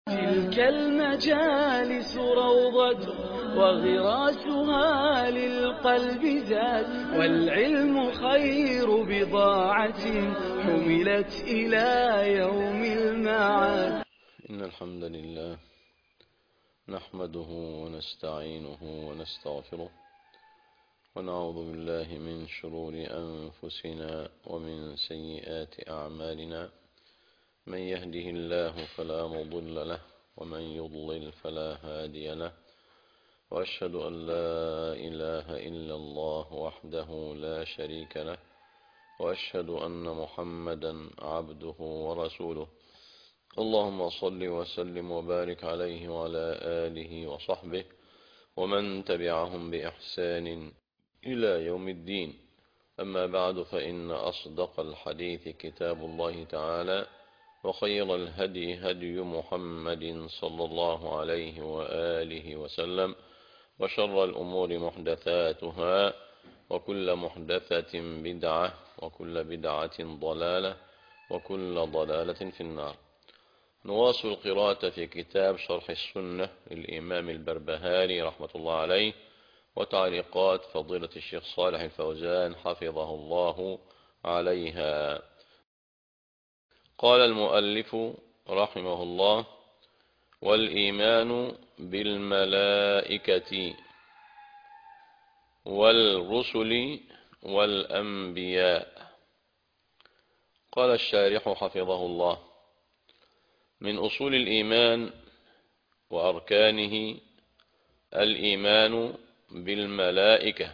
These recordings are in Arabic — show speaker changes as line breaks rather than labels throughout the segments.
تلك المجالس روضة وغراسها للقلب زاد، والعلم خير بضاعة حملت إلى يوم المعاد.
إن الحمد لله نحمده ونستعينه ونستغفره ونعوذ بالله من شرور أنفسنا ومن سيئات أعمالنا. من يهده الله فلا مضل له ومن يضلل فلا هادي له، وأشهد أن لا إله إلا الله وحده لا شريك له، وأشهد أن محمدا عبده ورسوله. اللهم صل وسلم وبارك عليه وعلى آله وصحبه ومن تبعهم بإحسان إلى يوم الدين. أما بعد، فإن أصدق الحديث كتاب الله تعالى، وخير الهدي هدي محمد صلى الله عليه وآله وسلم، وشر الأمور محدثاتها، وكل محدثة بدعة، وكل بدعة ضلالة، وكل ضلالة في النار. نواصل القراءة في كتاب شرح السنة للإمام البربهاري رحمة الله عليه، وتعليقات فضيلة الشيخ صالح الفوزان حفظه الله عليها. قال المؤلف رحمه الله: والإيمان بالملائكة والرسل والأنبياء. قال الشارح حفظه الله: من أصول الإيمان وأركانه الإيمان بالملائكة،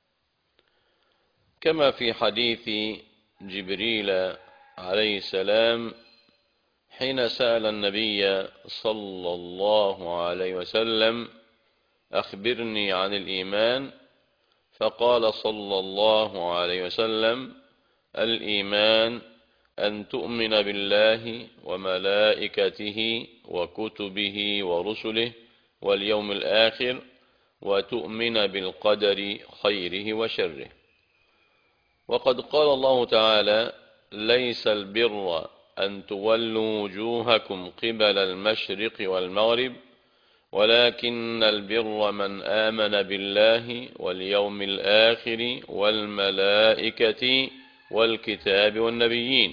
كما في حديث جبريل عليه السلام حين سأل النبي صلى الله عليه وسلم: أخبرني عن الإيمان، فقال صلى الله عليه وسلم: الإيمان أن تؤمن بالله وملائكته وكتبه ورسله واليوم الآخر، وتؤمن بالقدر خيره وشره. وقد قال الله تعالى: ليس البر أن تولوا وجوهكم قبل المشرق والمغرب، ولكن البر من آمن بالله واليوم الآخر والملائكة والكتاب والنبيين.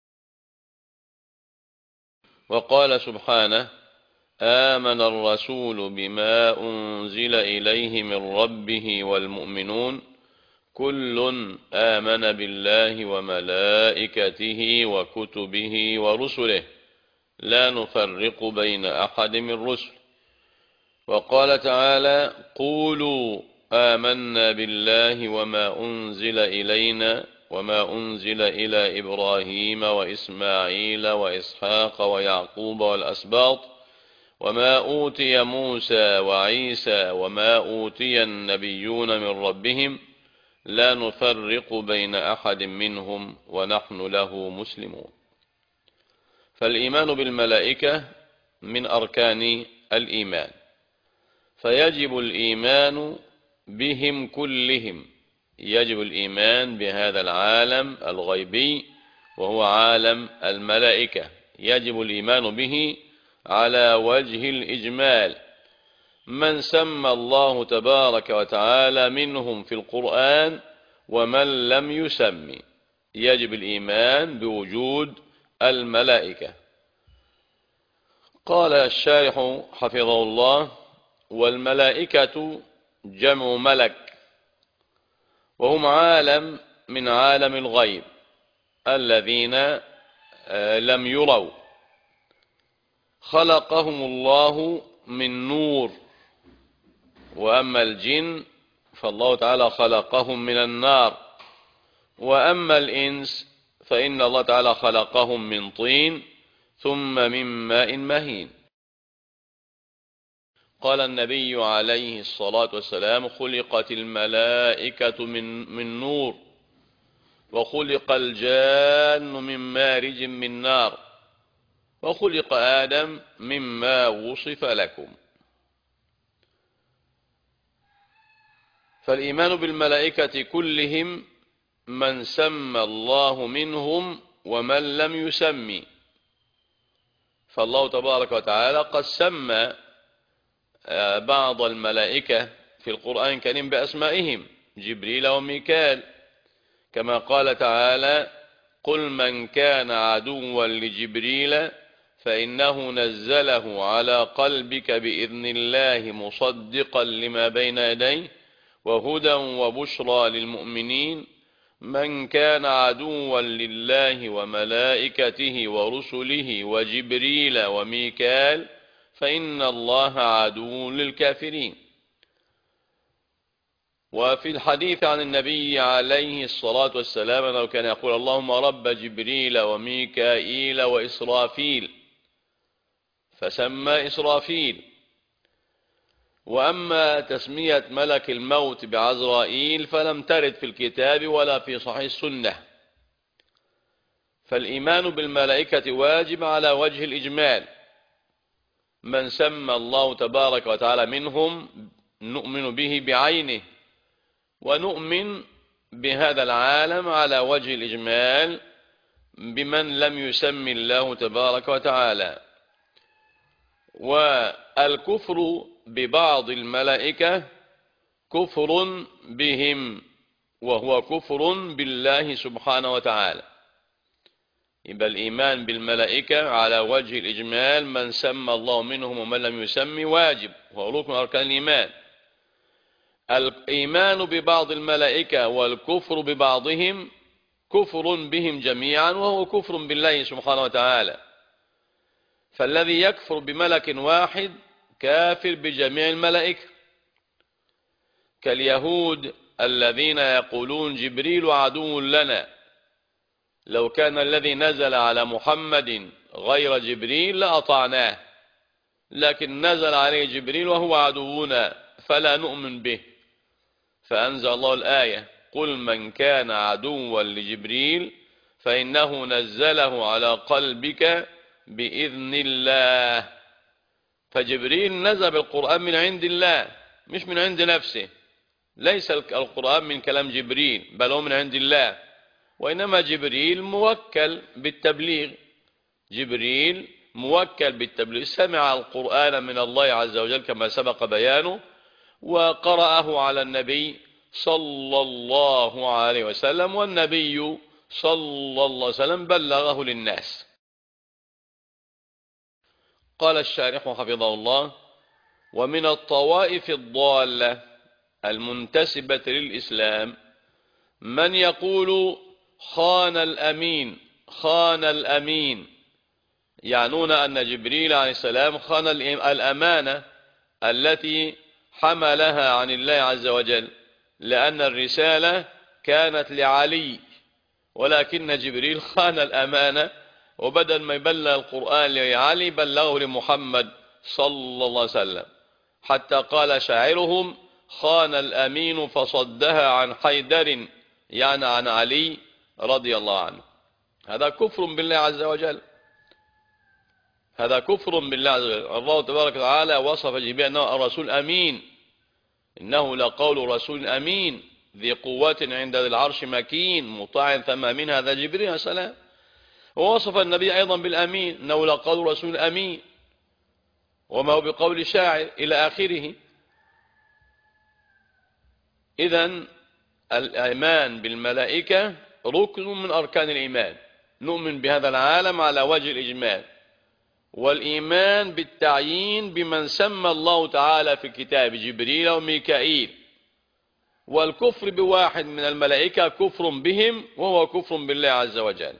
وقال سبحانه: آمن الرسول بما أنزل إليه من ربه والمؤمنون كل آمن بالله وملائكته وكتبه ورسله لا نفرق بين أحد من رسله. وقال تعالى: قولوا آمنا بالله وما أنزل إلينا وما أنزل إلى إبراهيم وإسماعيل وإسحاق ويعقوب والأسباط وما أوتي موسى وعيسى وما أوتي النبيون من ربهم لا نفرق بين أحد منهم ونحن له مسلمون. فالإيمان بالملائكة من أركان الإيمان، فيجب الإيمان بهم كلهم. يجب الإيمان بهذا العالم الغيبي وهو عالم الملائكة، يجب الإيمان به على وجه الإجمال. من سمى الله تبارك وتعالى منهم في القرآن ومن لم يسمي، يجب الإيمان بوجود الملائكة. قال الشارح حفظه الله: والملائكة جمع ملك، وهم عالم من عالم الغيب الذين لم يروا، خلقهم الله من نور. وأما الجن فالله تعالى خلقهم من النار، وأما الإنس فإن الله تعالى خلقهم من طين ثم من ماء مهين. قال النبي عليه الصلاة والسلام: خلقت الملائكة من نور، وخلق الجان من مارج من نار، وخلق آدم مما وصف لكم. فالإيمان بالملائكة كلهم، من سمى الله منهم ومن لم يسمي، فالله تبارك وتعالى قد سمى بعض الملائكة في القرآن الكريم بأسمائهم، جبريل وميكال، كما قال تعالى: قل من كان عدوا لجبريل فإنه نزله على قلبك بإذن الله مصدقا لما بين يديه وهدى وبشرى للمؤمنين من كان عدوا لله وملائكته ورسله وجبريل وميكال فإن الله عدو للكافرين. وفي الحديث عن النبي عليه الصلاة والسلام أنه كان يقول: اللهم رب جبريل وميكائيل وإسرافيل، فسمى إسرافيل. وأما تسمية ملك الموت بعزرائيل فلم ترد في الكتاب ولا في صحيح السنة. فالإيمان بالملائكة واجب على وجه الإجمال، من سمى الله تبارك وتعالى منهم نؤمن به بعينه، ونؤمن بهذا العالم على وجه الإجمال بمن لم يسمي الله تبارك وتعالى. والكفر ببعض الملائكة كفر بهم، وهو كفر بالله سبحانه وتعالى. يبقى الإيمان بالملائكة على وجه الإجمال من سمى الله منهم ومن لم يسمي واجب، وهو ركن أركان الإيمان. الإيمان ببعض الملائكة والكفر ببعضهم كفر بهم جميعا، وهو كفر بالله سبحانه وتعالى. فالذي يكفر بملك واحد كافر بجميع الملائكة، كاليهود الذين يقولون جبريل عدو لنا، لو كان الذي نزل على محمد غير جبريل لأطعناه، لكن نزل عليه جبريل وهو عدونا فلا نؤمن به. فأنزل الله الآية: قل من كان عدوا لجبريل فإنه نزله على قلبك بإذن الله. فجبريل نزل بالقرآن من عند الله مش من عند نفسه، ليس القرآن من كلام جبريل بل هو من عند الله، وإنما جبريل موكل بالتبليغ. جبريل موكل بالتبليغ، سمع القرآن من الله عز وجل كما سبق بيانه، وقرأه على النبي صلى الله عليه وسلم، والنبي صلى الله عليه وسلم بلغه للناس. قال الشارح حفظه الله: ومن الطوائف الضالة المنتسبة للإسلام من يقول خان الأمين، خان الأمين، يعنون أن جبريل عليه السلام خان الأمانة التي حملها عن الله عز وجل، لأن الرسالة كانت لعلي، ولكن جبريل خان الأمانة، وبدل ما يبلغ القرآن لعلي بلغه لمحمد صلى الله عليه وسلم، حتى قال شاعرهم: خان الأمين فصدها عن حيدر، يعني عن علي رضي الله عنه. هذا كفر بالله عز وجل، هذا كفر بالله عز وجل. الله تبارك وتعالى وصف جبريل أنه الرسول أمين، إنه لقول رسول أمين ذي قوة عند ذي العرش مكين مطاع ثم أمين، هذا جبريل عليه السلام. ووصف النبي أيضا بالأمين، إنه لقول رسول أمين وما هو بقول شاعر إلى آخره. إذن الإيمان بالملائكة ركن من أركان الإيمان، نؤمن بهذا العالم على وجه الإجمال، والإيمان بالتعيين بمن سمى الله تعالى في كتاب جبريل وميكائيل. والكفر بواحد من الملائكة كفر بهم، وهو كفر بالله عز وجل.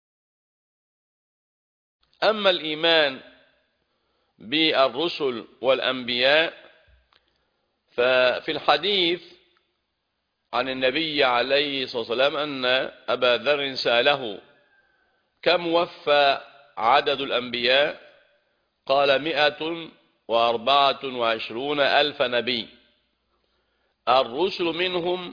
أما الإيمان بالرسل والأنبياء ففي الحديث عن النبي عليه الصلاة والسلام أن أبا ذر سأله: كم وفى عدد الأنبياء؟ قال: 124,000 نبي، الرسل منهم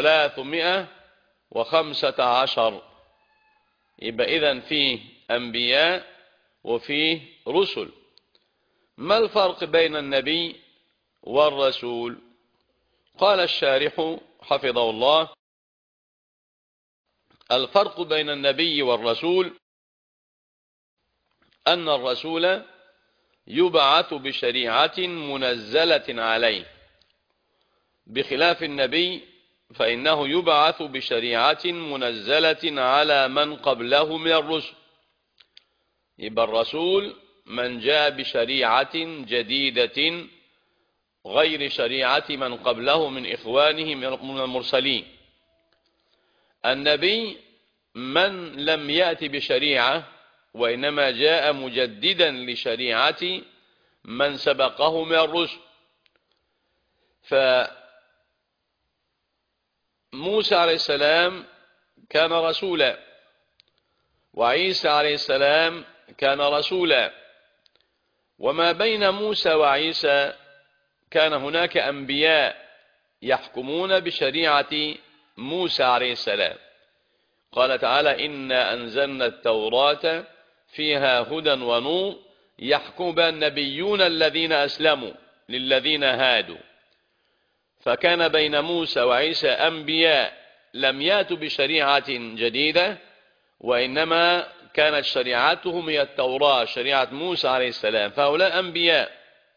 315. يبقى إذن فيه أنبياء وفيه رسل. ما الفرق بين النبي والرسول؟ قال الشارح حفظه الله: الفرق بين النبي والرسول أن الرسول يبعث بشريعة منزلة عليه، بخلاف النبي فإنه يبعث بشريعة منزلة على من قبله من الرسل. يبقى الرسول من جاء بشريعة جديدة غير شريعة من قبله من إخوانه من المرسلين. النبي من لم يأتي بشريعة وإنما جاء مجددا لشريعة من سبقه من الرسل. فموسى عليه السلام كان رسولا، وعيسى عليه السلام كان رسولا، وما بين موسى وعيسى كان هناك أنبياء يحكمون بشريعة موسى عليه السلام. قال تعالى: إنا أنزلنا التوراة فيها هدى ونور يحكم بها النبيون الذين أسلموا للذين هادوا. فكان بين موسى وعيسى أنبياء لم يأتوا بشريعة جديدة، وإنما كانت شريعتهم هي التوراة، شريعة موسى عليه السلام، فهؤلاء أنبياء.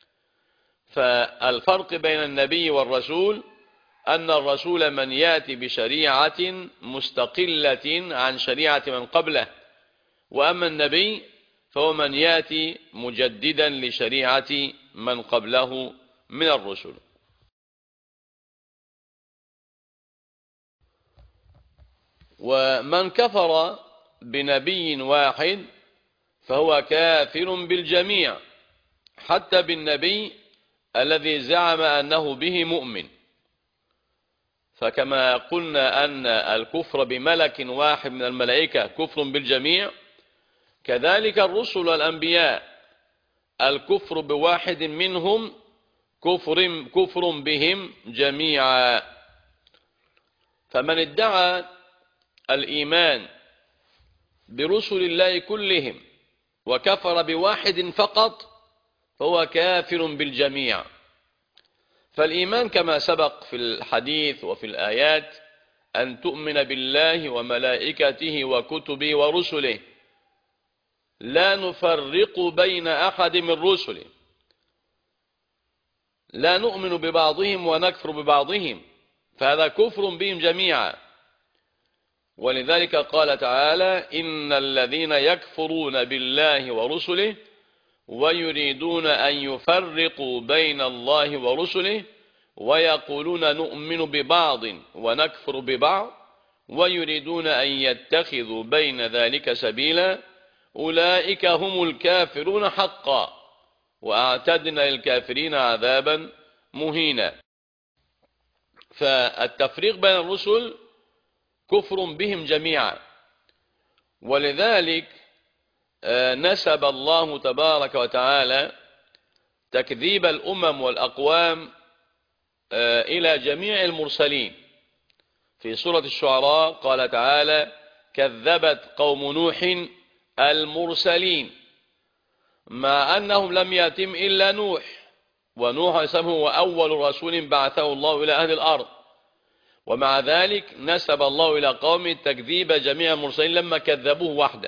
فالفرق بين النبي والرسول أن الرسول من يأتي بشريعة مستقلة عن شريعة من قبله، وأما النبي فهو من يأتي مجددا لشريعة من قبله من الرسل. ومن كفر بنبي واحد فهو كافر بالجميع، حتى بالنبي الذي زعم أنه به مؤمن. فكما قلنا أن الكفر بملك واحد من الملائكة كفر بالجميع، كذلك الرسل والأنبياء الكفر بواحد منهم كفر بهم جميعا. فمن ادعى الإيمان برسل الله كلهم وكفر بواحد فقط فهو كافر بالجميع. فالإيمان كما سبق في الحديث وفي الآيات أن تؤمن بالله وملائكته وكتبه ورسله، لا نفرق بين أحد من رسله، لا نؤمن ببعضهم ونكفر ببعضهم، فهذا كفر بهم جميعا. ولذلك قال تعالى: إن الذين يكفرون بالله ورسله ويريدون أن يفرقوا بين الله ورسله ويقولون نؤمن ببعض ونكفر ببعض ويريدون أن يتخذوا بين ذلك سبيلا أولئك هم الكافرون حقا وأعتدنا للكافرين عذابا مهينا. فالتفريق بين الرسل كفر بهم جميعا، ولذلك نسب الله تبارك وتعالى تكذيب الأمم والأقوام إلى جميع المرسلين. في سورة الشعراء قال تعالى: كذبت قوم نوح المرسلين، مع أنهم لم يتم إلا نوح، ونوح هو أول رسول بعثه الله إلى أهل الأرض، ومع ذلك نسب الله إلى قوم تكذيب جميع المرسلين لما كذبوه وحده.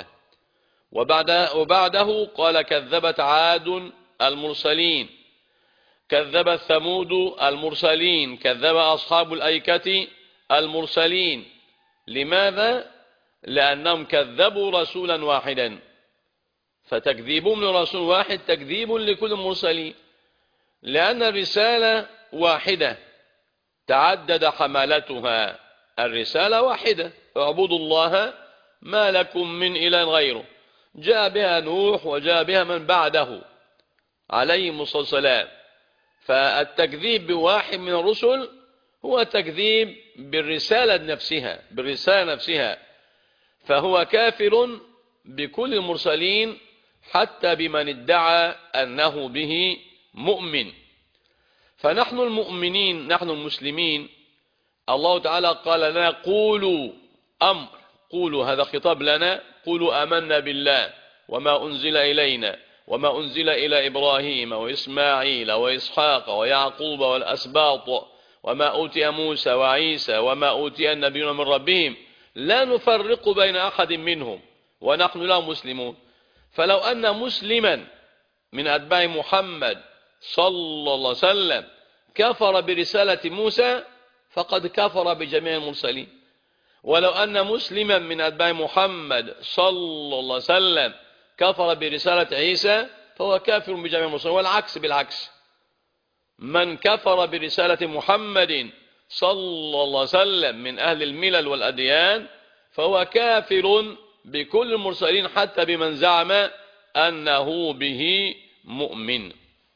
وبعده قال: كذبت عاد المرسلين، كذبت ثمود المرسلين، كذب أصحاب الأيكة المرسلين. لماذا؟ لأنهم كذبوا رسولا واحدا، فتكذيبهم لرسول واحد تكذيب لكل المرسلين، لأن الرسالة واحدة تعدد حملتها. الرسالة واحدة: اعبدوا الله ما لكم من إله غيره. جاء بها نوح وجاء بها من بعده عليهم الصلاة والسلام. فالتكذيب بواحد من الرسل هو تكذيب بالرسالة نفسها، فهو كافر بكل المرسلين حتى بمن ادعى أنه به مؤمن. فنحن المؤمنين، نحن المسلمين، الله تعالى قال لنا: قولوا أمر، قولوا، هذا خطاب لنا، قولوا آمنا بالله وما أنزل إلينا وما أنزل إلى إبراهيم وإسماعيل وإسحاق ويعقوب والأسباط وما أوتي موسى وعيسى وما أوتي النبيون من ربهم لا نفرق بين أحد منهم ونحن له مسلمون. فلو أن مسلما من أتباع محمد صلى الله عليه وسلم كفر برسالة موسى فقد كفر بجميع المرسلين. ولو أن مسلما من أتباع محمد صلى الله عليه وسلم كفر برسالة عيسى فهو كافر بجميع المرسلين. والعكس بالعكس، من كفر برسالة محمد صلى الله عليه وسلم من أهل الملل والأديان فهو كافر بكل المرسلين حتى بمن زعم أنه به مؤمن.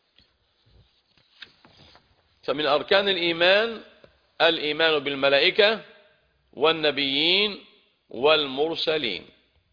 فمن أركان الإيمان الإيمان بالملائكة والنبيين والمرسلين.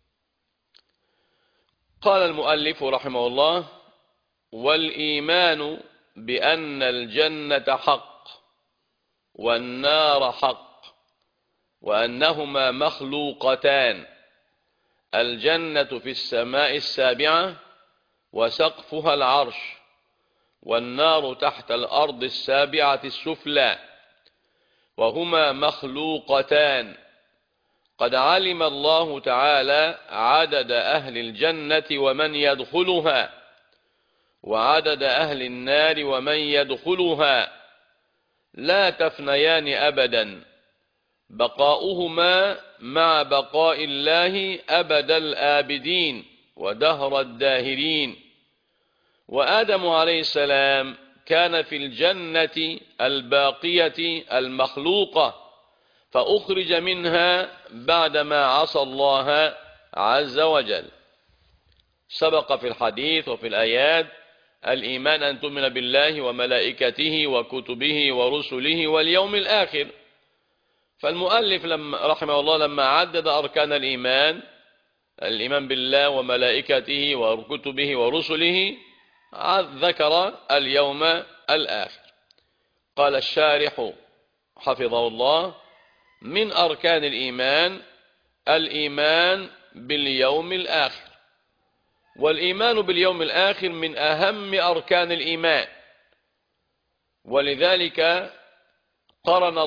قال المؤلف رحمه الله: والإيمان بأن الجنة حق والنار حق وأنهما مخلوقتان، الجنة في السماء السابعة وسقفها العرش، والنار تحت الأرض السابعة السفلى، وهما مخلوقتان. قد علم الله تعالى عدد أهل الجنة ومن يدخلها، وعدد أهل النار ومن يدخلها، لا تفنيان أبدا، بقاؤهما مع بقاء الله أبد الآبدين ودهر الداهرين. وآدم عليه السلام كان في الجنة الباقية المخلوقة، فأخرج منها بعدما عصى الله عز وجل. سبق في الحديث وفي الآيات الإيمان أن تؤمن بالله وملائكته وكتبه ورسله واليوم الآخر. فالمؤلف رحمه الله لما عدد أركان الإيمان، الإيمان بالله وملائكته وكتبه ورسله، ذكر اليوم الآخر. قال الشارح حفظه الله: من أركان الإيمان الإيمان باليوم الآخر. والإيمان باليوم الآخر من أهم أركان الإيمان، ولذلك قرنه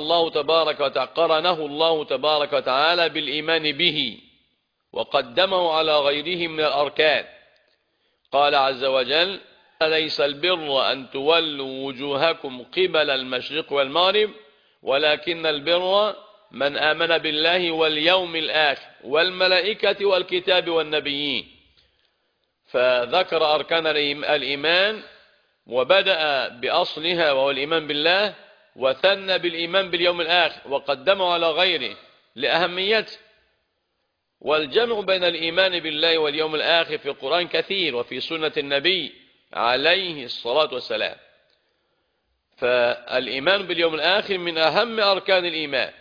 الله تبارك وتعالى بالإيمان به وقدمه على غيره من الأركان. قال عز وجل: ليس البر أن تولوا وجوهكم قبل المشرق والمغرب ولكن البر من آمن بالله واليوم الآخر والملائكة والكتاب والنبيين. فذكر أركان الإيمان وبدأ بأصلها وهو الإيمان بالله، وثنى بالإيمان باليوم الآخر وقدمه على غيره لأهميته. والجمع بين الإيمان بالله واليوم الآخر في القرآن كثير وفي سنة النبي عليه الصلاة والسلام. فالإيمان باليوم الآخر من أهم أركان الإيمان.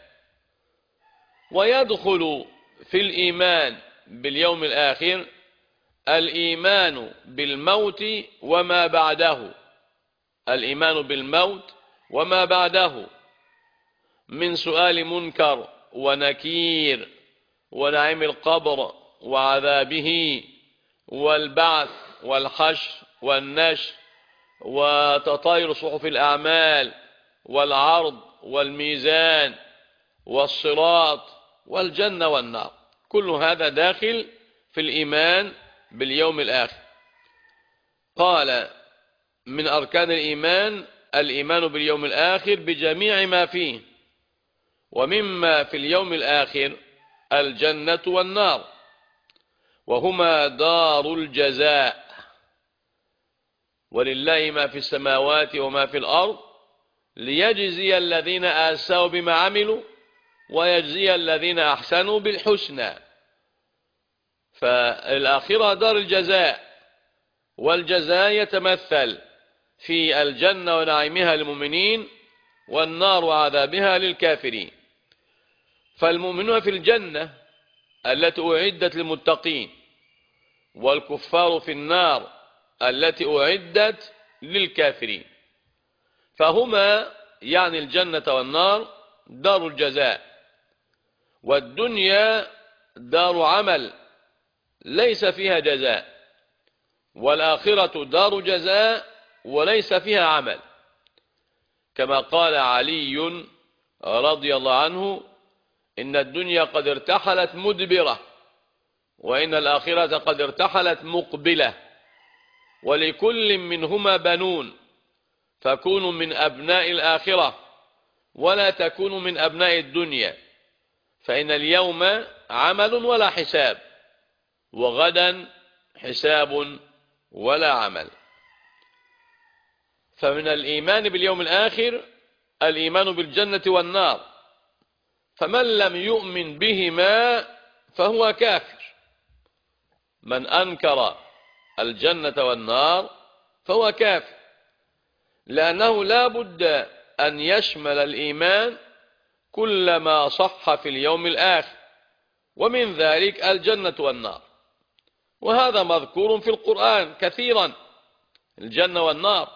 ويدخل في الإيمان باليوم الآخر الإيمان بالموت وما بعده، الإيمان بالموت وما بعده من سؤال منكر ونكير ونعيم القبر وعذابه والبعث والحشر والنشر وتطاير صحف الأعمال والعرض والميزان والصراط والجنة والنار. كل هذا داخل في الإيمان باليوم الآخر. قال: من أركان الإيمان الإيمان باليوم الآخر بجميع ما فيه، ومما في اليوم الآخر الجنة والنار، وهما دار الجزاء، ولله ما في السماوات وما في الأرض ليجزي الذين آسوا بما عملوا ويجزي الذين أحسنوا بالحسنى. فالآخرة دار الجزاء، والجزاء يتمثل في الجنة ونعيمها للمؤمنين والنار وعذابها للكافرين. فالمؤمنون في الجنة التي أعدت للمتقين، والكفار في النار التي أعدت للكافرين. فهما يعني الجنة والنار دار الجزاء، والدنيا دار عمل ليس فيها جزاء، والآخرة دار جزاء وليس فيها عمل، كما قال علي رضي الله عنه: إن الدنيا قد ارتحلت مدبرة وإن الآخرة قد ارتحلت مقبلة، ولكل منهما بنون، فكونوا من أبناء الآخرة ولا تكونوا من أبناء الدنيا، فإن اليوم عمل ولا حساب، وغدا حساب ولا عمل. فمن الإيمان باليوم الآخر الإيمان بالجنة والنار، فمن لم يؤمن بهما فهو كافر. من أنكر الجنة والنار فهو كافر، لأنه لا بد أن يشمل الإيمان كل ما صح في اليوم الآخر، ومن ذلك الجنة والنار، وهذا مذكور في القرآن كثيرا، الجنة والنار.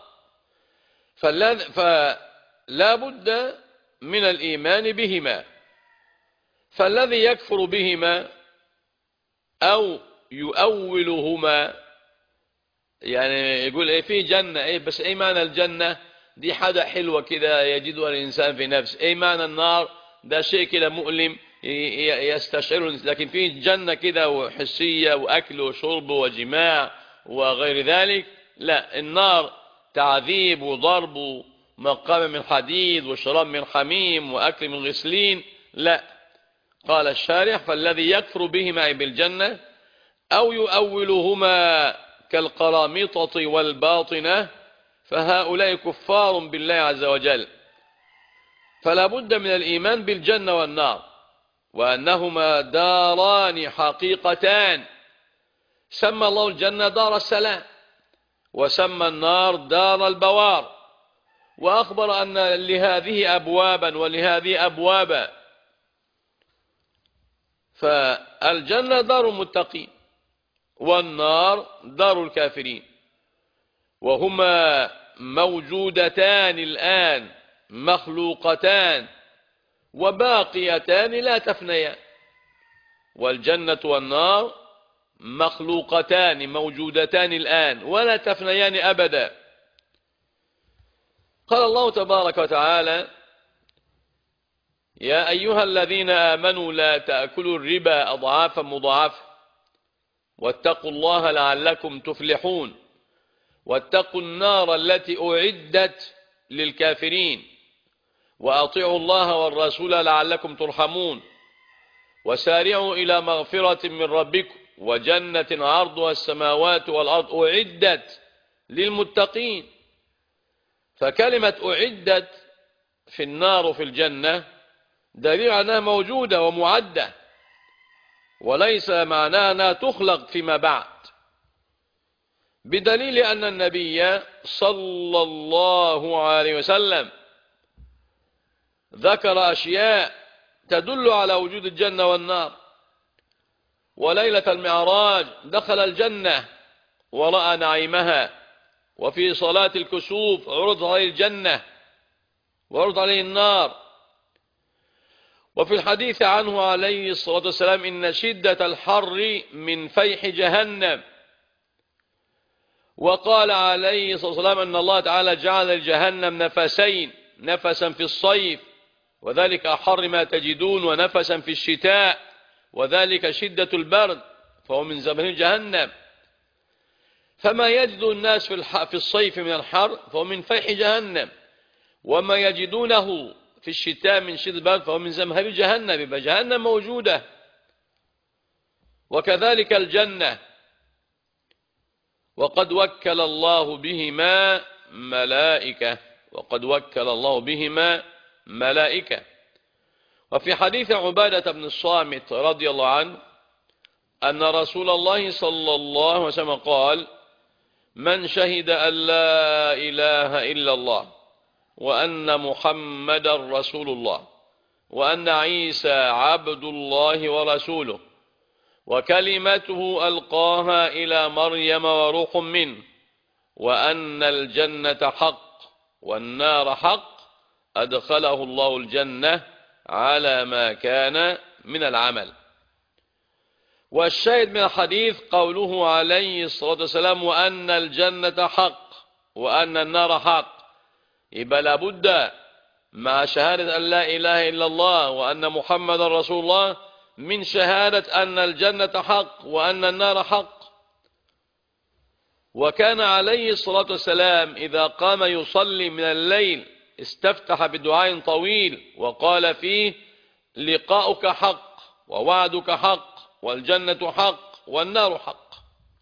فلا بد من الإيمان بهما. فالذي يكفر بهما أو يؤولهما، يعني يقول إيه في جنة، إيه بس إيه معنى الجنة؟ دي حاجة حلوة كده يجدها الإنسان في نفسه. إيه معنى النار؟ ده شيء كده مؤلم يستشعره، لكن في جنة كده وحسية وأكل وشرب وجماع وغير ذلك. لا، النار تعذيب وضرب ومقام من حديد وشراب من حميم وأكل من غسلين. لا، قال الشارح فالذي يكفر بهما بالجنة أو يؤولهما كالقرامطة والباطنة فهؤلاء كفار بالله عز وجل. فلا بد من الإيمان بالجنة والنار، وأنهما داران حقيقتان. سمى الله الجنة دار السلام، وسمى النار دار البوار، وأخبر أن لهذه أبوابا ولهذه أبوابا. فالجنة دار المتقين والنار دار الكافرين، وهما موجودتان الآن، مخلوقتان وباقيتان لا تفنيان. والجنة والنار مخلوقتان موجودتان الآن ولا تفنيان أبدا. قال الله تبارك وتعالى: يا أيها الذين آمنوا لا تأكلوا الربا أضعافا مضاعفة واتقوا الله لعلكم تفلحون واتقوا النار التي أعدت للكافرين وأطيعوا الله والرسول لعلكم ترحمون وسارعوا إلى مغفرة من ربكم وجنة عرضها السماوات والأرض أعدت للمتقين. فكلمة أعدت في النار وفي الجنة دليل أنها موجودة ومعدة، وليس معناها أنها تخلق فيما بعد، بدليل أن النبي صلى الله عليه وسلم ذكر أشياء تدل على وجود الجنة والنار. وليلة المعراج دخل الجنة ورأى نعيمها، وفي صلاة الكسوف عرض عليه الجنة وعرض عليه النار. وفي الحديث عنه عليه الصلاة والسلام إن شدة الحر من فيح جهنم. وقال عليه الصلاة والسلام أن الله تعالى جعل لجهنم نفسين، نفسا في الصيف وذلك أحر ما تجدون، ونفسا في الشتاء وذلك شدة البرد، فهو من زمن جهنم. فما يجد الناس في الصيف من الحر فهو من فيح جهنم، وما يجدونه في الشتاء من شدة البرد فهو من زمهرير جهنم. يبقى جهنم موجودة. وكذلك الجنة، وقد وكل الله بهما ملائكة، وقد وكل الله بهما ملائكة. وفي حديث عبادة بن الصامت رضي الله عنه أن رسول الله صلى الله عليه وسلم قال: من شهد أن لا إله إلا الله وأن محمد رسول الله وأن عيسى عبد الله ورسوله وكلمته ألقاها إلى مريم وروح منه وأن الجنة حق والنار حق أدخله الله الجنة على ما كان من العمل. والشاهد من الحديث قوله عليه الصلاة والسلام: وأن الجنة حق وأن النار حق. يبقى لابد مع شهادة أن لا إله إلا الله وأن محمد رسول الله من شهادة أن الجنة حق وأن النار حق. وكان عليه الصلاة والسلام إذا قام يصلي من الليل استفتح بدعاء طويل وقال فيه: لقاؤك حق ووعدك حق والجنة حق والنار حق.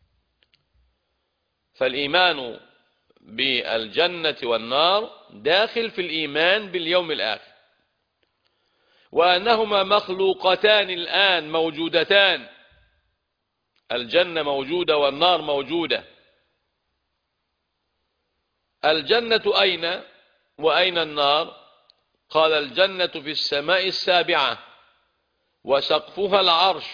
فالإيمان بالجنة والنار داخل في الإيمان باليوم الآخر، وأنهما مخلوقتان الآن موجودتان، الجنة موجودة والنار موجودة. الجنة أين وأين النار؟ قال: الجنة في السماء السابعة وسقفها العرش.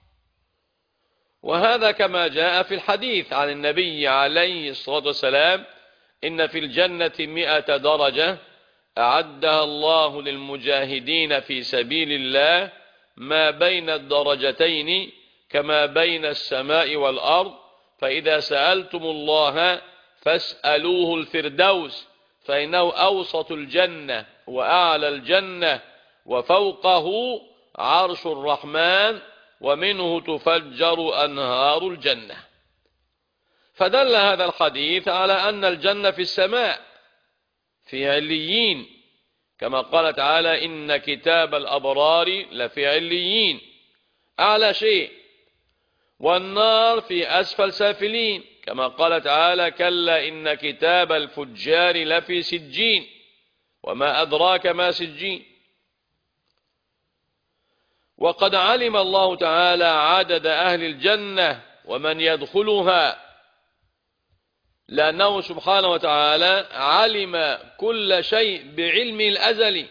وهذا كما جاء في الحديث عن النبي عليه الصلاة والسلام: إن في الجنة 100 درجة أعدها الله للمجاهدين في سبيل الله ما بين الدرجتين كما بين السماء والأرض، فإذا سألتم الله فاسألوه الفردوس فإنه أوسط الجنة وأعلى الجنة وفوقه عرش الرحمن ومنه تفجر أنهار الجنة. فدل هذا الحديث على أن الجنة في السماء في عليين، كما قال تعالى: إن كتاب الأبرار لفي عليين، أعلى شيء. والنار في أسفل سافلين، كما قال تعالى: كلا إن كتاب الفجار لفي سجين، وما أدراك ما سجين. وقد علم الله تعالى عدد أهل الجنة ومن يدخلها، لأنه سبحانه وتعالى علم كل شيء بعلمه الأزلي،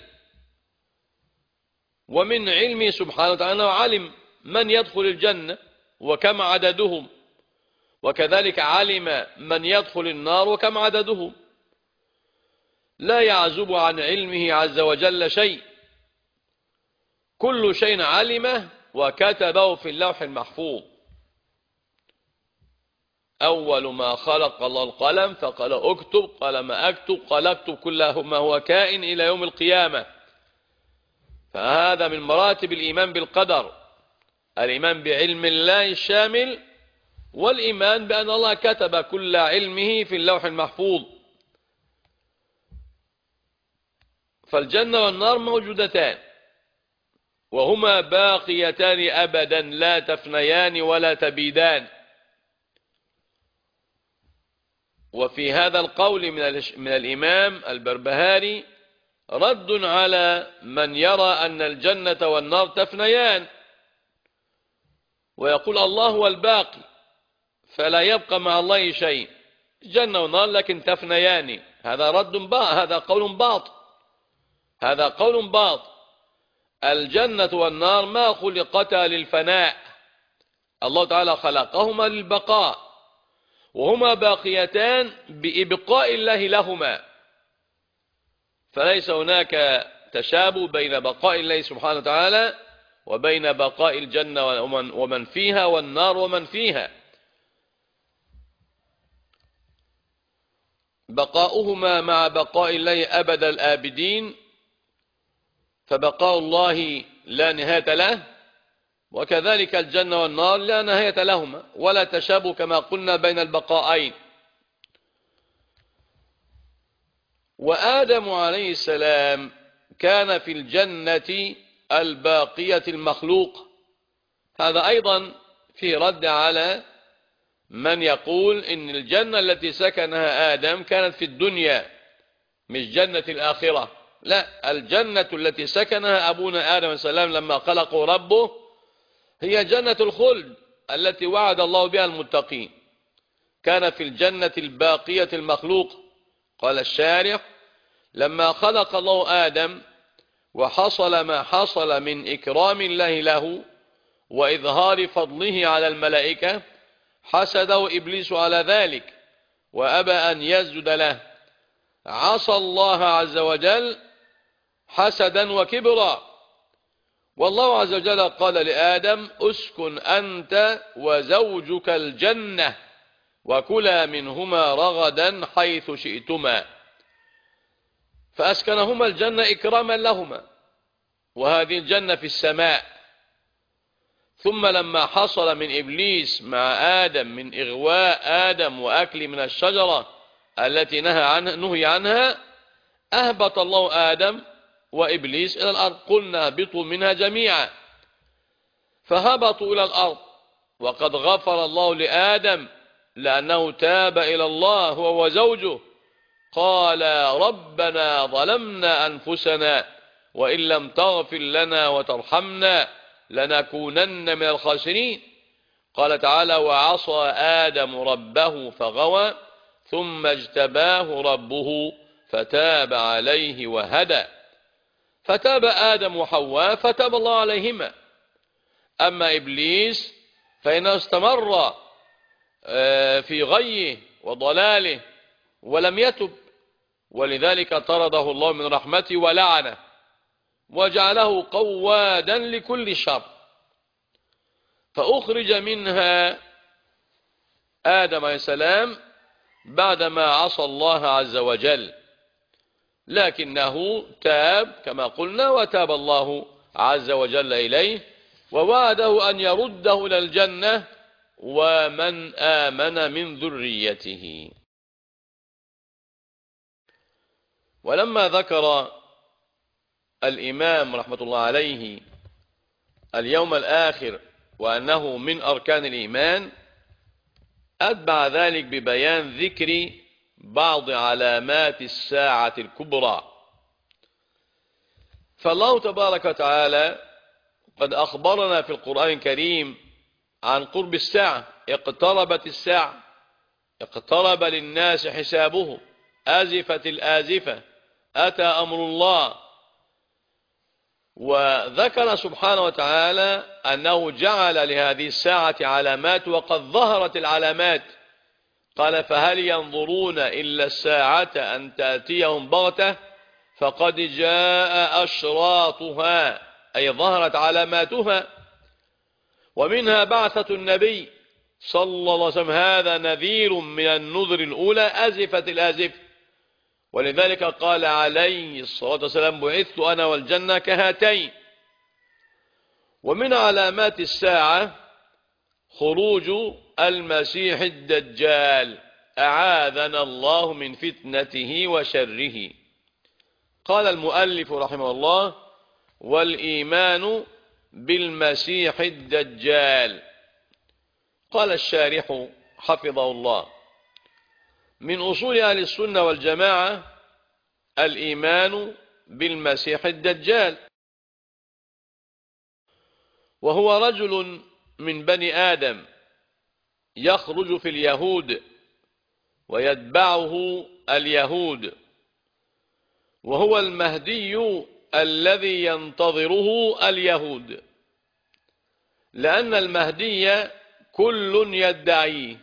ومن علمه سبحانه وتعالى علم من يدخل الجنة وكم عددهم، وكذلك علم من يدخل النار وكم عددهم. لا يعزب عن علمه عز وجل شيء، كل شيء علمه وكتبه في اللوح المحفوظ. أول ما خلق الله القلم فقال اكتب، قال ما أكتب، قال اكتب كل ما هو كائن إلى يوم القيامة. فهذا من مراتب الإيمان بالقدر، الإيمان بعلم الله الشامل، والإيمان بأن الله كتب كل علمه في اللوح المحفوظ. فالجنة والنار موجودتان، وهما باقيتان أبدا لا تفنيان ولا تبيدان. وفي هذا القول من الإمام البربهاري رد على من يرى أن الجنة والنار تفنيان، ويقول الله هو الباقي فلا يبقى مع الله شيء، جنة ونار لكن تفنيان. هذا هذا قول باطل، هذا قول باطل. الجنة والنار ما خلقتا للفناء، الله تعالى خلقهما للبقاء، وهما باقيتان بإبقاء الله لهما، فليس هناك تشابه بين بقاء الله سبحانه وتعالى وبين بقاء الجنة ومن فيها والنار ومن فيها. بقاؤهما مع بقاء الله أبد الآبدين، فبقاء الله لا نهاية له، وكذلك الجنة والنار لا نهاية لهما ولا تشابه كما قلنا بين البقاءين. وآدم عليه السلام كان في الجنة الباقية المخلوق. هذا أيضا في رد على من يقول إن الجنة التي سكنها آدم كانت في الدنيا مش جنة الآخرة. لا، الجنة التي سكنها أبونا آدم السلام لما خلقه ربه هي جنة الخلد التي وعد الله بها المتقين، كان في الجنة الباقية المخلوق. قال الشارح: لما خلق الله آدم وحصل ما حصل من إكرام الله له وإظهار فضله على الملائكة، حسده إبليس على ذلك وأبى أن يسجد له، عصى الله عز وجل حسدا وكبرا. والله عز وجل قال لآدم: اسكن أنت وزوجك الجنة وكلا منهما رغدا حيث شئتما، فأسكنهما الجنة إكراما لهما، وهذه الجنة في السماء. ثم لما حصل من إبليس مع آدم من إغواء آدم وأكل من الشجرة التي نهي عنها، أهبط الله آدم وإبليس إلى الأرض. قلنا اهبطوا منها جميعا، فهبطوا إلى الأرض وقد غفر الله لآدم لأنه تاب إلى الله هو وزوجه. قال ربنا ظلمنا أنفسنا وإن لم تغفر لنا وترحمنا لنكونن من الخاسرين. قال تعالى وعصى آدم ربه فغوى ثم اجتباه ربه فتاب عليه وهدى. فتاب آدم وحواء فتاب الله عليهما. أما إبليس فإنه استمر في غيه وضلاله ولم يتب، ولذلك طرده الله من رحمته ولعنه وجعله قوادا لكل شر. فأخرج منها آدم عليه السلام بعدما عصى الله عز وجل، لكنه تاب كما قلنا وتاب الله عز وجل إليه ووعده أن يرده إلى الجنة ومن آمن من ذريته. ولما ذكر الإمام رحمة الله عليه اليوم الآخر وأنه من أركان الإيمان، أتبع ذلك ببيان ذكر بعض علامات الساعة الكبرى. فالله تبارك وتعالى قد أخبرنا في القرآن الكريم عن قرب الساعة. اقتربت الساعة، اقترب للناس حسابه، آزفت الآزفة، أتى أمر الله. وذكر سبحانه وتعالى أنه جعل لهذه الساعة علامات وقد ظهرت العلامات. قال فهل ينظرون إلا الساعة أن تأتيهم بغتة فقد جاء أشراطها، أي ظهرت علاماتها. ومنها بعثة النبي صلى الله عليه وسلم، هذا نذير من النذر الأولى، أزفت الآزفة. ولذلك قال عليه الصلاة والسلام بعثت أنا والجنة كهاتين. ومن علامات الساعة خروج المسيح الدجال، أعاذنا الله من فتنته وشره. قال المؤلف رحمه الله والإيمان بالمسيح الدجال. قال الشارح حفظه الله من أصول أهل السنة والجماعة الإيمان بالمسيح الدجال، وهو رجل من بني آدم يخرج في اليهود ويتبعه اليهود، وهو المهدي الذي ينتظره اليهود، لأن المهدي كل يدعيه.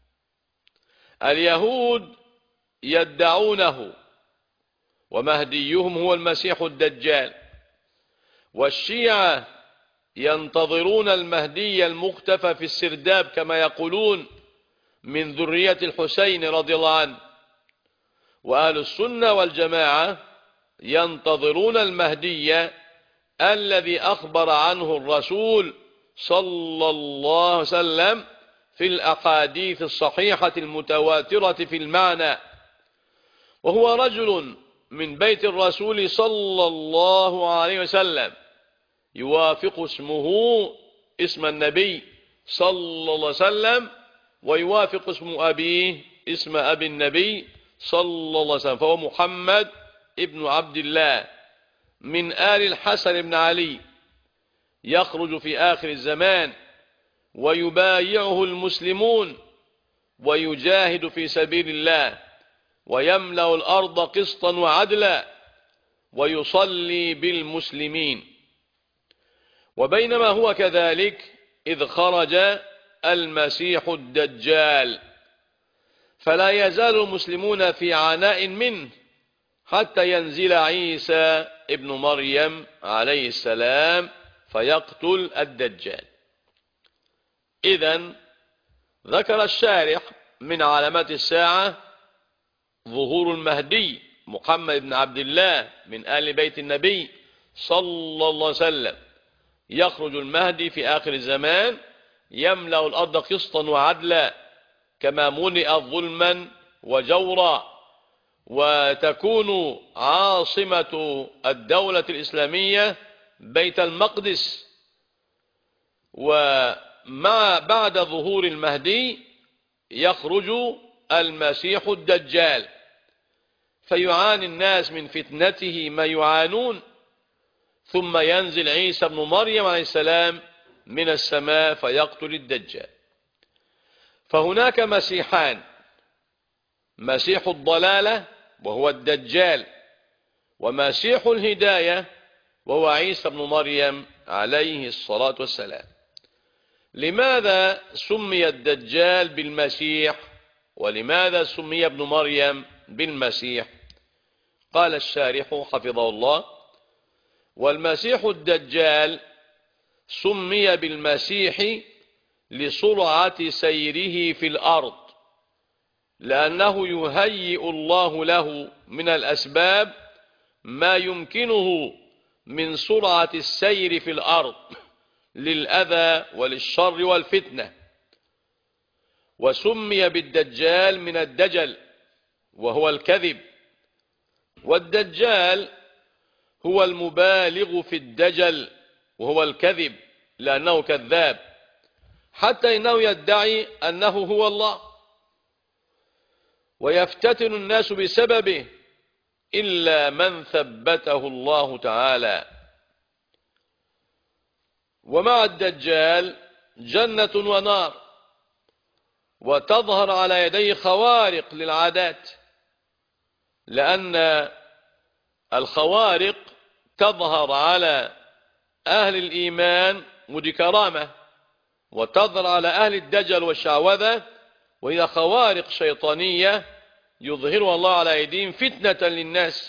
اليهود يدعونه ومهديهم هو المسيح الدجال، والشيعة ينتظرون المهدي المختفى في السرداب كما يقولون من ذرية الحسين رضي الله عنه. وأهل السنة والجماعة ينتظرون المهدي الذي أخبر عنه الرسول صلى الله عليه وسلم في الأحاديث الصحيحة المتواترة في المعنى، وهو رجل من بيت الرسول صلى الله عليه وسلم يوافق اسمه اسم النبي صلى الله عليه وسلم ويوافق اسم أبيه اسم أبي النبي صلى الله عليه وسلم، فهو محمد ابن عبد الله من آل الحسن بن علي، يخرج في آخر الزمان ويبايعه المسلمون ويجاهد في سبيل الله ويملأ الأرض قسطا وعدلا ويصلي بالمسلمين. وبينما هو كذلك إذ خرج المسيح الدجال، فلا يزال المسلمون في عناء منه حتى ينزل عيسى ابن مريم عليه السلام فيقتل الدجال. إذن ذكر الشارح من علامات الساعة ظهور المهدي محمد بن عبد الله من آل بيت النبي صلى الله عليه وسلم، يخرج المهدي في آخر الزمان يملأ الأرض قسطا وعدلا كما ملئت ظلما وجورا، وتكون عاصمة الدولة الإسلامية بيت المقدس. بعد ظهور المهدي يخرج المسيح الدجال، فيعاني الناس من فتنته ما يعانون، ثم ينزل عيسى بن مريم عليه السلام من السماء فيقتل الدجال. فهناك مسيحان: مسيح الضلالة وهو الدجال، ومسيح الهداية وهو عيسى بن مريم عليه الصلاة والسلام. لماذا سمي الدجال بالمسيح ولماذا سمي ابن مريم بالمسيح؟ قال الشارح حفظه الله: والمسيح الدجال سمي بالمسيح لسرعة سيره في الأرض، لأنه يهيئ الله له من الأسباب ما يمكنه من سرعة السير في الأرض للأذى وللشر والفتنة. وسمي بالدجال من الدجل وهو الكذب، والدجال هو المبالغ في الدجل وهو الكذب، لأنه كذاب، حتى إنه يدعي أنه هو الله، ويفتتن الناس بسببه إلا من ثبته الله تعالى. ومع الدجال جنة ونار، وتظهر على يديه خوارق للعادات، لأن الخوارق تظهر على أهل الإيمان ودي كرامة، وتظهر على أهل الدجل والشعوذة وهي خوارق شيطانية يظهرها الله على أيديهم فتنة للناس.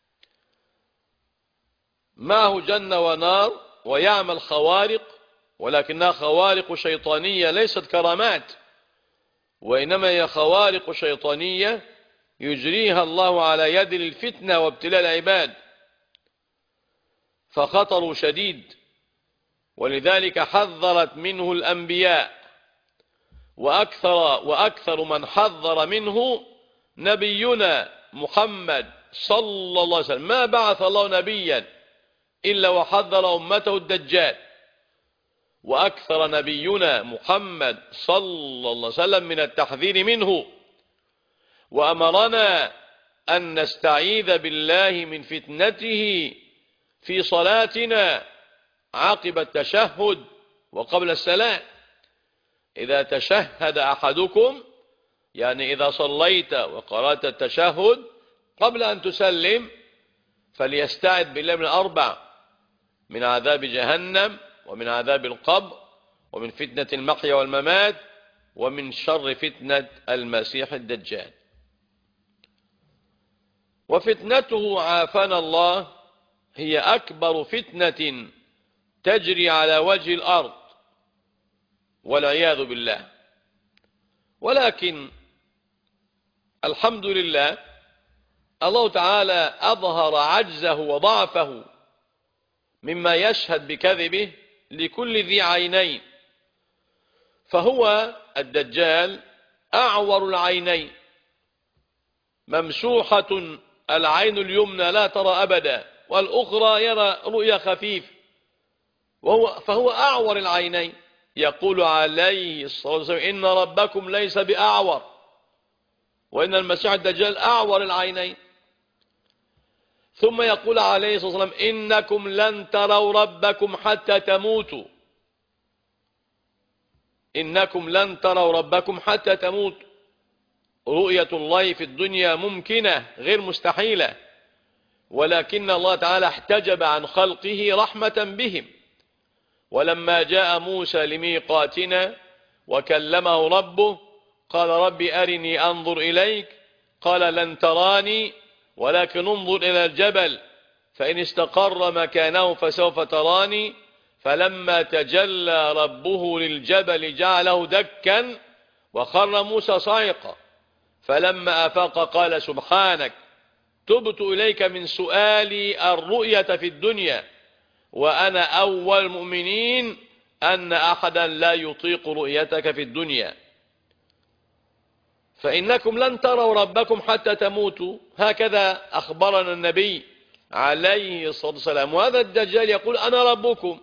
معه جنة ونار ويعمل خوارق، ولكنها خوارق شيطانية ليست كرامات، وإنما هي خوارق شيطانية يجريها الله على يد الفتنة وابتلاء العباد، فخطر شديد، ولذلك حذرت منه الأنبياء، وأكثر من حذر منه نبينا محمد صلى الله عليه وسلم. ما بعث الله نبيا إلا وحذر أمته الدجال، وأكثر نبينا محمد صلى الله عليه وسلم من التحذير منه، وأمرنا أن نستعيذ بالله من فتنته في صلاتنا عقب التشهد وقبل السلام. إذا تشهد أحدكم، يعني إذا صليت وقرأت التشهد قبل أن تسلم، فليستعذ بالله من الأربع: من عذاب جهنم، ومن عذاب القبر، ومن فتنة المحيا والممات، ومن شر فتنة المسيح الدجال. وفتنته عافانا الله هي أكبر فتنة تجري على وجه الأرض والعياذ بالله. ولكن الحمد لله الله تعالى أظهر عجزه وضعفه مما يشهد بكذبه لكل ذي عينين، فهو الدجال أعور العينين، ممسوحة العين اليمنى لا ترى أبدا، والأخرى يرى رؤيا خفيف، فهو أعور العينين. يقول عليه الصلاة والسلام: إن ربكم ليس بأعور، وإن المسيح الدجال أعور العينين. ثم يقول عليه الصلاة والسلام: إنكم لن تروا ربكم حتى تموتوا، إنكم لن تروا ربكم حتى تموتوا. رؤية الله في الدنيا ممكنة غير مستحيلة، ولكن الله تعالى احتجب عن خلقه رحمة بهم. ولما جاء موسى لميقاتنا وكلمه ربه قال: رب أرني أنظر إليك، قال: لن تراني ولكن انظر إلى الجبل فإن استقر مكانه فسوف تراني. فلما تجلى ربه للجبل جعله دكا وخر موسى صعقا، فلما أفاق قال: سبحانك تبت إليك من سؤالي الرؤية في الدنيا وأنا أول المؤمنين أن أحدا لا يطيق رؤيتك في الدنيا، فإنكم لن تروا ربكم حتى تموتوا. هكذا أخبرنا النبي عليه الصلاة والسلام. وهذا الدجال يقول أنا ربكم،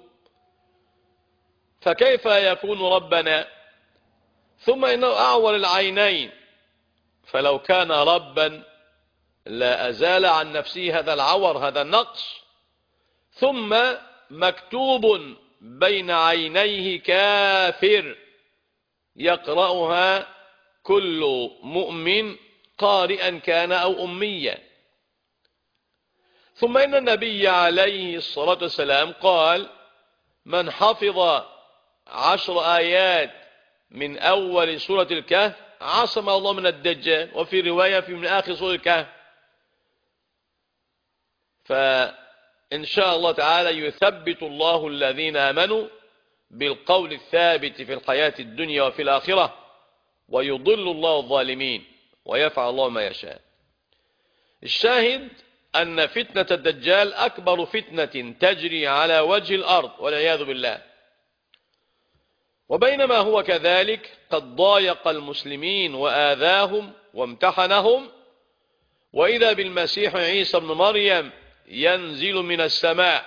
فكيف يكون ربنا؟ ثم إنه أعور العينين، فلو كان ربا لا أزال عن نفسه هذا العور، هذا النقص. ثم مكتوب بين عينيه كافر، يقرأها كل مؤمن قارئا كان أو أميا. ثم إن النبي عليه الصلاة والسلام قال من حفظ 10 آيات من أول سورة الكهف عصم الله من الدجال، وفي رواية من آخر سورة الكهف. فإن شاء الله تعالى يثبت الله الذين آمنوا بالقول الثابت في الحياة الدنيا وفي الآخرة، ويضل الله الظالمين، ويفعل الله ما يشاء. الشاهد أن فتنة الدجال أكبر فتنة تجري على وجه الأرض والعياذ بالله. وبينما هو كذلك قد ضايق المسلمين وآذاهم وامتحنهم، وإذا بالمسيح عيسى بن مريم ينزل من السماء.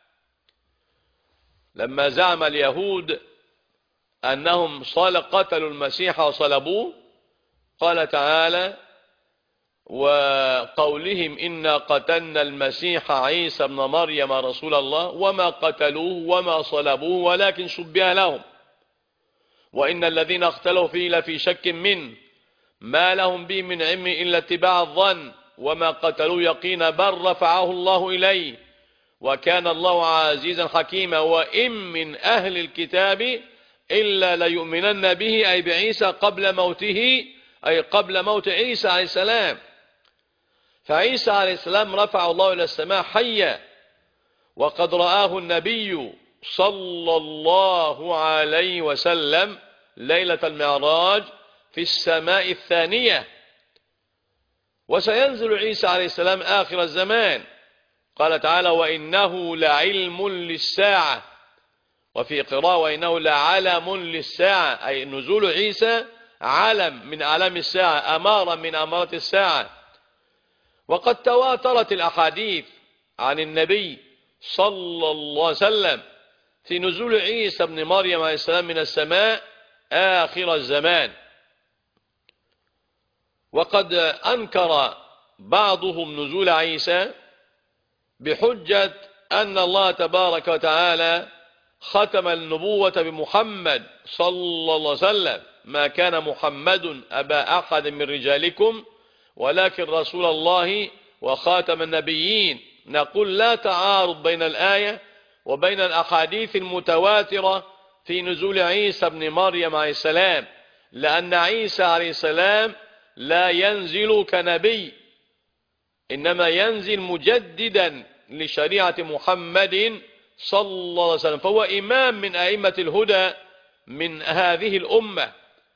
لما زعم اليهود أنهم قتلوا المسيح وصلبوه، قال تعالى وقولهم إنا قتلنا المسيح عيسى بن مريم رسول الله وما قتلوه وما صلبوه ولكن شبه لهم وإن الذين اختلوا فيه لفي شك منه ما لهم به من علم إلا اتباع الظن وما قتلوه يقينا بل رفعه الله إليه وكان الله عزيزا حكيما وإن من أهل الكتاب إلا ليؤمنن به أي بعيسى قبل موته، أي قبل موت عيسى عليه السلام. فعيسى عليه السلام رفع الله إلى السماء حيا، وقد رآه النبي صلى الله عليه وسلم ليلة المعراج في السماء الثانية. وسينزل عيسى عليه السلام آخر الزمان. قال تعالى وإنه لعلم للساعة، وفي قراءة وإنه لعلم للساعة، أي نزول عيسى علم من أعلام الساعة، أمارة من أمارات الساعة. وقد تواترت الأحاديث عن النبي صلى الله عليه وسلم في نزول عيسى بن مريم عليه السلام من السماء آخر الزمان. وقد أنكر بعضهم نزول عيسى بحجة أن الله تبارك وتعالى ختم النبوة بمحمد صلى الله عليه وسلم ما كان محمد أبا أحد من رجالكم ولكن رسول الله وخاتم النبيين. نقول لا تعارض بين الآية وبين الأحاديث المتواترة في نزول عيسى بن مريم عليه السلام، لأن عيسى عليه السلام لا ينزل كنبي، إنما ينزل مجددا لشريعة محمد صلى الله عليه وسلم، فهو إمام من أئمة الهدى من هذه الأمة.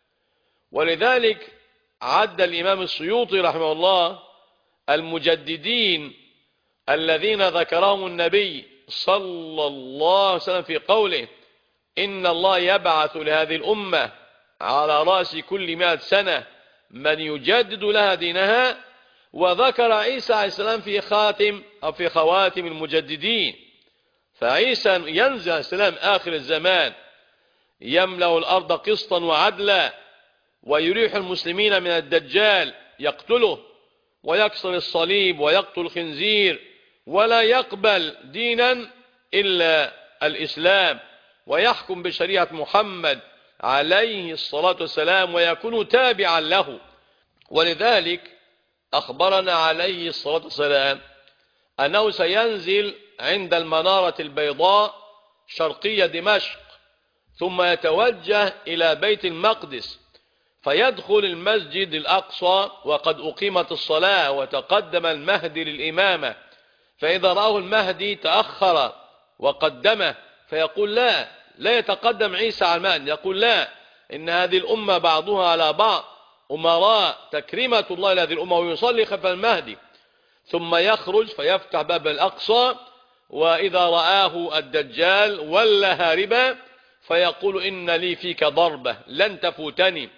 ولذلك عد الإمام السيوطي رحمه الله المجددين الذين ذكرهم النبي صلى الله عليه وسلم في قوله إن الله يبعث لهذه الأمة على رأس كل 100 سنة من يجدد لها دينها، وذكر عيسى عليه السلام في خاتم أو في خواتم المجددين. فعيسى ينزل عليه السلام آخر الزمان يملأ الأرض قسطا وعدلا ويريح المسلمين من الدجال، يقتله ويكسر الصليب ويقتل الخنزير ولا يقبل دينا إلا الإسلام، ويحكم بشريعة محمد عليه الصلاة والسلام ويكون تابعا له. ولذلك أخبرنا عليه الصلاة والسلام أنه سينزل عند المنارة البيضاء شرقية دمشق، ثم يتوجه إلى بيت المقدس فيدخل المسجد الأقصى وقد أقيمت الصلاة وتقدم المهدي للإمامة، فإذا رآه المهدي تأخر وقدمه فيقول لا يتقدم عيسى على المهدي، يقول لا، إن هذه الأمة بعضها على بعض أمراء تكريمة الله لهذه الأمة، ويصلي خلف المهدي. ثم يخرج فيفتح باب الأقصى وإذا رآه الدجال ولا هاربا فيقول إن لي فيك ضربة لن تفوتني،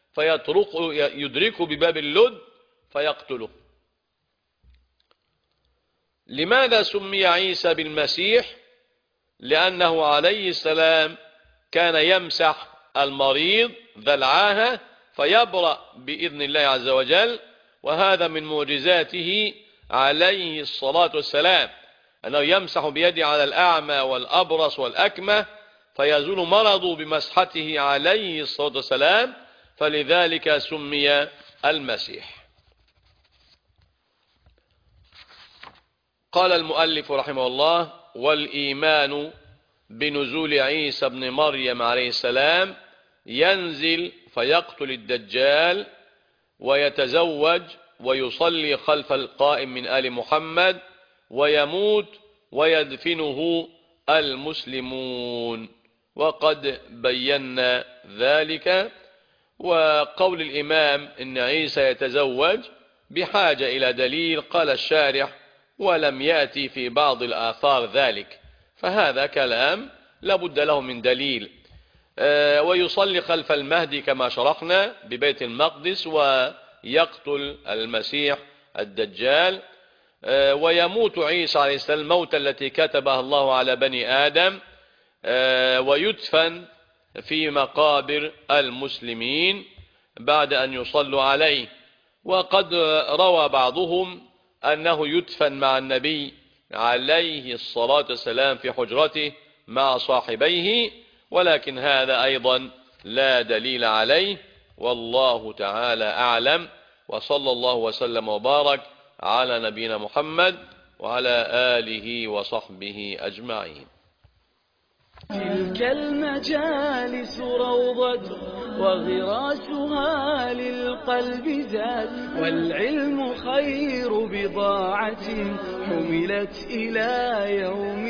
يدركه بباب اللد فيقتله. لماذا سمي عيسى بالمسيح؟ لأنه عليه السلام كان يمسح المريض ذا العاهة فيبرأ بإذن الله عز وجل، وهذا من معجزاته عليه الصلاة والسلام، أنه يمسح بيده على الأعمى والأبرص والأكمة فيزول مرضه بمسحته عليه الصلاة والسلام، فلذلك سمي المسيح. قال المؤلف رحمه الله: والإيمان بنزول عيسى بن مريم عليه السلام ينزل فيقتل الدجال ويتزوج ويصلي خلف القائم من آل محمد ويموت ويدفنه المسلمون، وقد بينا ذلك. وقول الإمام إن عيسى يتزوج بحاجة إلى دليل، قال الشارح: ولم يأتي في بعض الآثار ذلك، فهذا كلام لابد له من دليل. ويصلي خلف المهدي كما شرحنا ببيت المقدس ويقتل المسيح الدجال، ويموت عيسى عليه السلام الموت التي كتبها الله على بني آدم، ويدفن في مقابر المسلمين بعد أن يصلوا عليه. وقد روى بعضهم أنه يدفن مع النبي عليه الصلاة والسلام في حجرته مع صاحبيه، ولكن هذا أيضا لا دليل عليه، والله تعالى أعلم. وصلى الله وسلم وبارك على نبينا محمد وعلى آله وصحبه أجمعين.
تلك المجالس روضة وغراسها للقلب زاد، والعلم خير بضاعة حملت إلى يوم